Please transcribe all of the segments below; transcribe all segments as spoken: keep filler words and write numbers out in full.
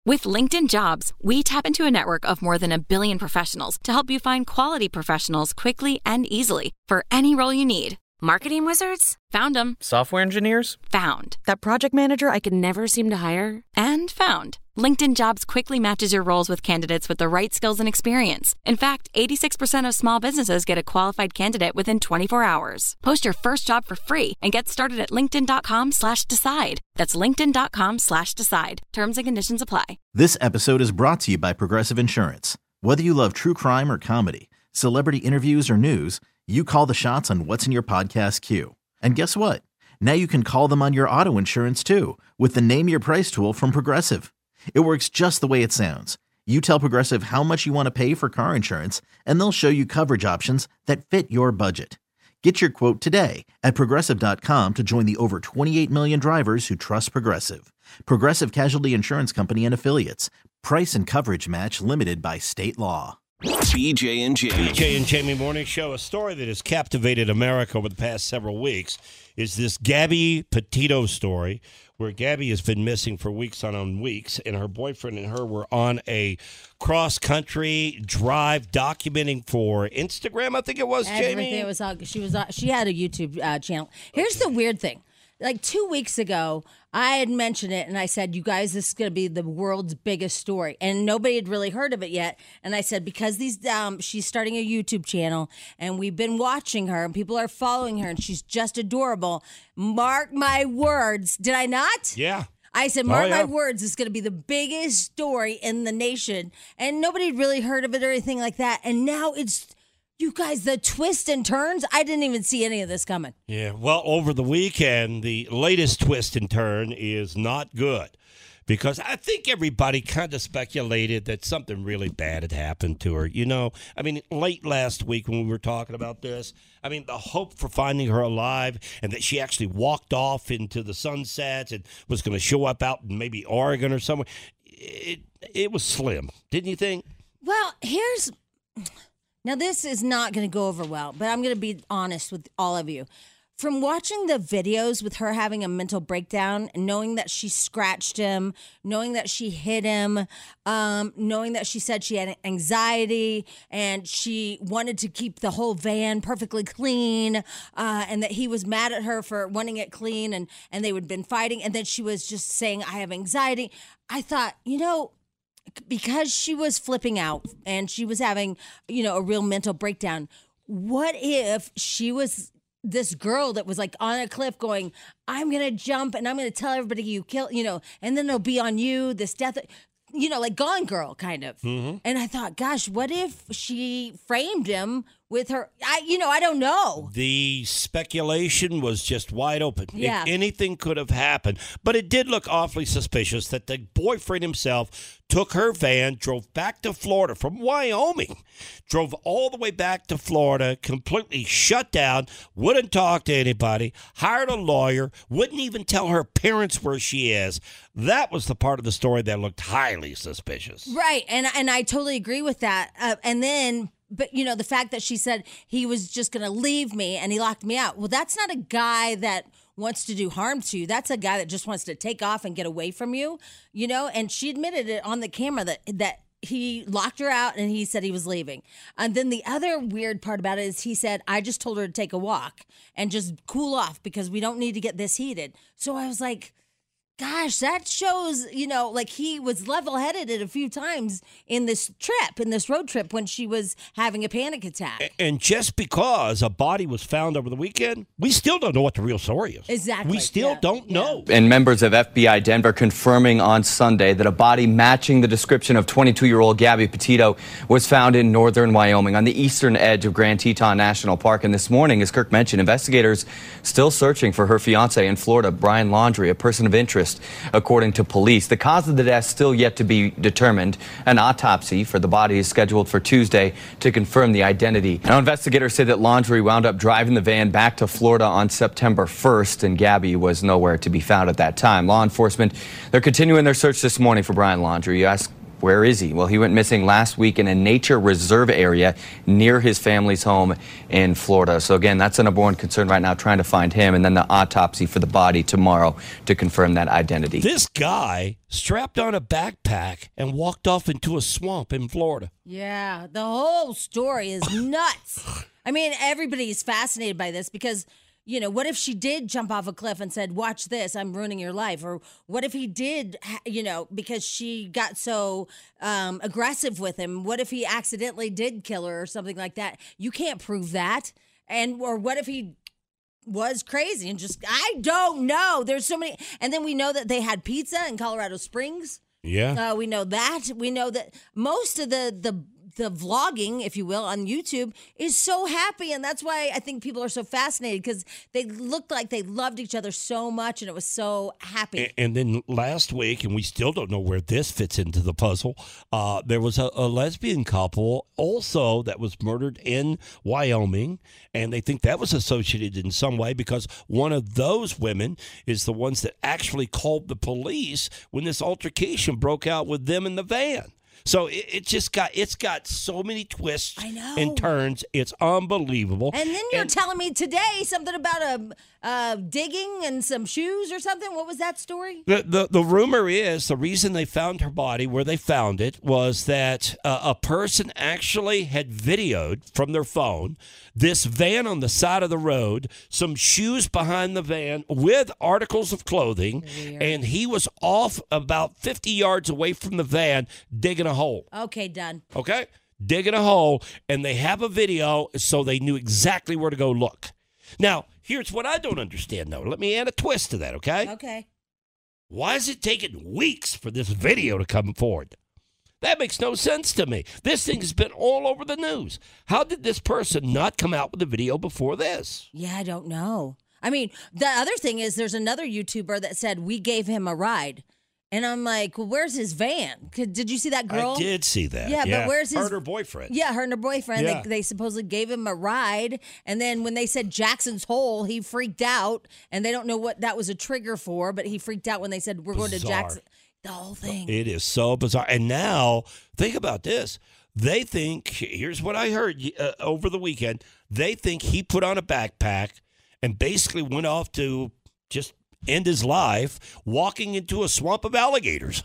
With LinkedIn Jobs, we tap into a network of more than a billion professionals to help you find quality professionals quickly and easily for any role you need. Marketing wizards? Found them. Software engineers? Found. That project manager I could never seem to hire? And found. LinkedIn Jobs quickly matches your roles with candidates with the right skills and experience. In fact, eighty-six percent of small businesses get a qualified candidate within twenty-four hours. Post your first job for free and get started at linkedin.com slash decide. That's linkedin.com slash decide. Terms and conditions apply. This episode is brought to you by Progressive Insurance. Whether you love true crime or comedy, celebrity interviews or news, you call the shots on what's in your podcast queue. And guess what? Now you can call them on your auto insurance too with the Name Your Price tool from Progressive. It works just the way it sounds. You tell Progressive how much you want to pay for car insurance, and they'll show you coverage options that fit your budget. Get your quote today at Progressive dot com to join the over twenty-eight million drivers who trust Progressive. Progressive Casualty Insurance Company and Affiliates. Price and coverage match limited by state law. B J and Jamie. B J and Jamie Morning Show. A story that has captivated America over the past several weeks is this Gabby Petito story, where Gabby has been missing for weeks on on weeks, and her boyfriend and her were on a cross-country drive documenting for Instagram, I think it was, Everything Jamie? It was all, she, was, she had a YouTube uh, channel. Here's the weird thing. Like two weeks ago, I had mentioned it, and I said, you guys, this is going to be the world's biggest story. And nobody had really heard of it yet. And I said, because these, um, she's starting a YouTube channel, and we've been watching her, and people are following her, and she's just adorable. Mark my words. Did I not? Yeah. I said, mark Oh, yeah. my words, it's going to be the biggest story in the nation. And nobody had really heard of it or anything like that. And now it's... You guys, the twists and turns, I didn't even see any of this coming. Yeah, well, over the weekend, the latest twist and turn is not good, because I think everybody kind of speculated that something really bad had happened to her. You know, I mean, late last week when we were talking about this, I mean, the hope for finding her alive and that she actually walked off into the sunsets and was going to show up out in maybe Oregon or somewhere, it, it was slim, didn't you think? Well, here's... Now, this is not going to go over well, but I'm going to be honest with all of you. From watching the videos with her having a mental breakdown, knowing that she scratched him, knowing that she hit him, um, knowing that she said she had anxiety and she wanted to keep the whole van perfectly clean, uh, and that he was mad at her for wanting it clean, and, and they had been fighting, and then she was just saying, I have anxiety. I thought, you know... Because she was flipping out and she was having, you know, a real mental breakdown. What if she was this girl that was like on a cliff going, I'm going to jump and I'm going to tell everybody you kill, you know, and then it'll be on you, this death, you know, like Gone Girl kind of. Mm-hmm. And I thought, gosh, what if she framed him with her, I, you know, I don't know. The speculation was just wide open. Yeah. If anything could have happened. But it did look awfully suspicious that the boyfriend himself took her van, drove back to Florida from Wyoming, drove all the way back to Florida, completely shut down, wouldn't talk to anybody, hired a lawyer, wouldn't even tell her parents where she is. That was the part of the story that looked highly suspicious. Right. And, and I totally agree with that. Uh, and then... But, you know, the fact that she said he was just going to leave me and he locked me out. Well, that's not a guy that wants to do harm to you. That's a guy that just wants to take off and get away from you, you know, and she admitted it on the camera that that he locked her out and he said he was leaving. And then the other weird part about it is he said, I just told her to take a walk and just cool off because we don't need to get this heated. So I was like, gosh, that shows, you know, like he was level-headed it a few times in this trip, in this road trip when she was having a panic attack. And just because a body was found over the weekend, we still don't know what the real story is. Exactly. We still yeah. don't yeah. know. And members of F B I Denver confirming on Sunday that a body matching the description of twenty-two-year-old Gabby Petito was found in northern Wyoming on the eastern edge of Grand Teton National Park. And this morning, as Kirk mentioned, investigators still searching for her fiance in Florida, Brian Laundrie, a person of interest. According to police, the cause of the death still yet to be determined. An autopsy for the body is scheduled for Tuesday to confirm the identity. Now, investigators say that Laundrie wound up driving the van back to Florida on September first, and Gabby was nowhere to be found at that time. Law enforcement, they're continuing their search this morning for Brian Laundrie. You ask Where is he? Well, he went missing last week in a nature reserve area near his family's home in Florida. So again, that's the number one concern right now, trying to find him, and then the autopsy for the body tomorrow to confirm that identity. This guy strapped on a backpack and walked off into a swamp in Florida. Yeah, the whole story is nuts. I mean, everybody's fascinated by this because, you know, what if she did jump off a cliff and said, watch this, I'm ruining your life? Or what if he did, you know, because she got so um, aggressive with him? What if he accidentally did kill her or something like that? You can't prove that. And or what if he was crazy and just, I don't know. There's so many. And then we know that they had pizza in Colorado Springs. Yeah. Uh, we know that. We know that most of the the the vlogging, if you will, on YouTube is so happy. And that's why I think people are so fascinated, because they looked like they loved each other so much and it was so happy. And, and then last week, and we still don't know where this fits into the puzzle, uh, there was a, a lesbian couple also that was murdered in Wyoming. And they think that was associated in some way because one of those women is the ones that actually called the police when this altercation broke out with them in the van. So it, it just got, it's got so many twists I know. and turns. It's unbelievable. And then you're And- telling me today something about a uh, digging and some shoes or something. What was that story? The, the the rumor is the reason they found her body where they found it was that uh, a person actually had videoed from their phone this van on the side of the road, some shoes behind the van with articles of clothing, Weird. and he was off about fifty yards away from the van digging a hole. Okay, done. Okay? Digging a hole, and they have a video so they knew exactly where to go look. Now, here's what I don't understand, though. Let me add a twist to that, okay? Okay. Why is it taking weeks for this video to come forward? That makes no sense to me. This thing has been all over the news. How did this person not come out with a video before this? Yeah, I don't know. I mean, the other thing is there's another YouTuber that said we gave him a ride. And I'm like, well, where's his van? Could, did you see that girl? I did see that. Yeah, but where's his- Her and her boyfriend. Yeah, her and her boyfriend. Yeah. They, they supposedly gave him a ride. And then when they said Jackson's Hole, he freaked out. And they don't know what that was a trigger for, but he freaked out when they said, we're going to Bizarre. Jackson. The whole thing. It is so bizarre. And now, think about this. They think, here's what I heard uh, over the weekend. They think he put on a backpack and basically went off to just end his life walking into a swamp of alligators.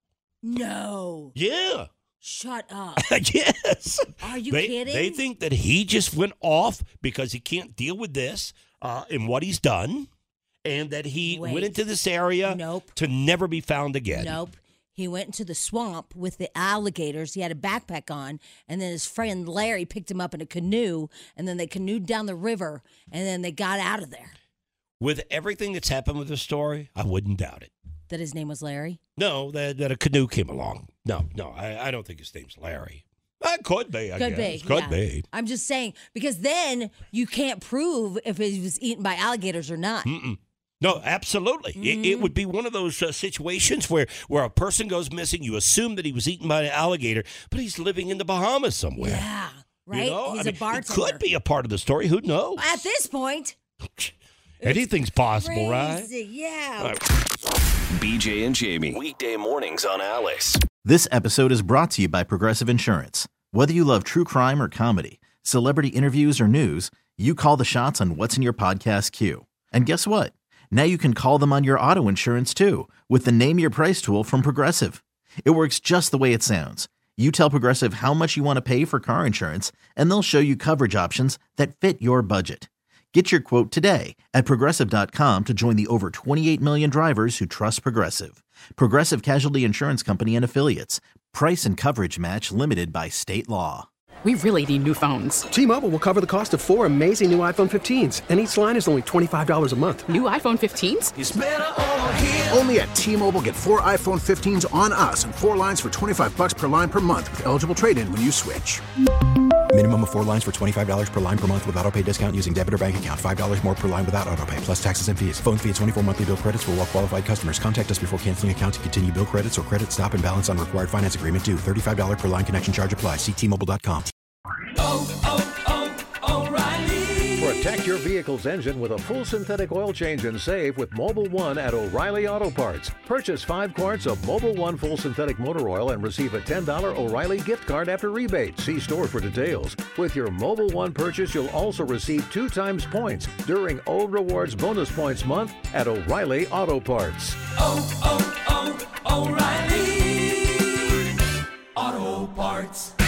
No. Yeah. Shut up. Yes. Are you they, kidding? They think that he just went off because he can't deal with this uh, and what he's done, and that he Wait. went into this area Nope. to never be found again. Nope. He went into the swamp with the alligators. He had a backpack on, and then his friend Larry picked him up in a canoe, and then they canoed down the river, and then they got out of there. With everything that's happened with the story, I wouldn't doubt it. That his name was Larry? No, that, that a canoe came along. No, no, I, I don't think his name's Larry. It could be, I Could guess. be. Could yeah. be. I'm just saying, because then you can't prove if he was eaten by alligators or not. Mm-mm. No, absolutely. Mm-hmm. It, it would be one of those uh, situations where, where a person goes missing. You assume that he was eaten by an alligator, but he's living in the Bahamas somewhere. Yeah, right? You know? He's I a mean, bartender. It could be a part of the story. Who knows? At this point. Anything's possible, right? Crazy, yeah. All right. B J and Jamie, weekday mornings on Alice. This episode is brought to you by Progressive Insurance. Whether you love true crime or comedy, celebrity interviews or news, you call the shots on what's in your podcast queue. And guess what? Now you can call them on your auto insurance too with the Name Your Price tool from Progressive. It works just the way it sounds. You tell Progressive how much you want to pay for car insurance, and they'll show you coverage options that fit your budget. Get your quote today at Progressive dot com to join the over twenty-eight million drivers who trust Progressive. Progressive Casualty Insurance Company and Affiliates. Price and coverage match limited by state law. We really need new phones. T-Mobile will cover the cost of four amazing new iPhone fifteens, and each line is only twenty-five dollars a month. New iPhone fifteens? It's better over here. Only at T-Mobile, get four iPhone fifteens on us and four lines for twenty-five bucks per line per month with eligible trade-in when you switch. Minimum of four lines for twenty-five dollars per line per month with autopay discount using debit or bank account. five dollars more per line without autopay, plus taxes and fees. Phone fee at twenty-four monthly bill credits for well-qualified customers. Contact us before canceling account to continue bill credits or credit stop and balance on required finance agreement due. thirty-five dollars per line connection charge applies. See T Mobile dot com. Oh, oh, oh, O'Reilly. For a Protect your vehicle's engine with a full synthetic oil change and save with Mobil one at O'Reilly Auto Parts. Purchase five quarts of Mobil one full synthetic motor oil and receive a ten dollars O'Reilly gift card after rebate. See store for details. With your Mobil one purchase, you'll also receive two times points during O Rewards Bonus Points Month at O'Reilly Auto Parts. Oh, oh, oh, O'Reilly Auto Parts.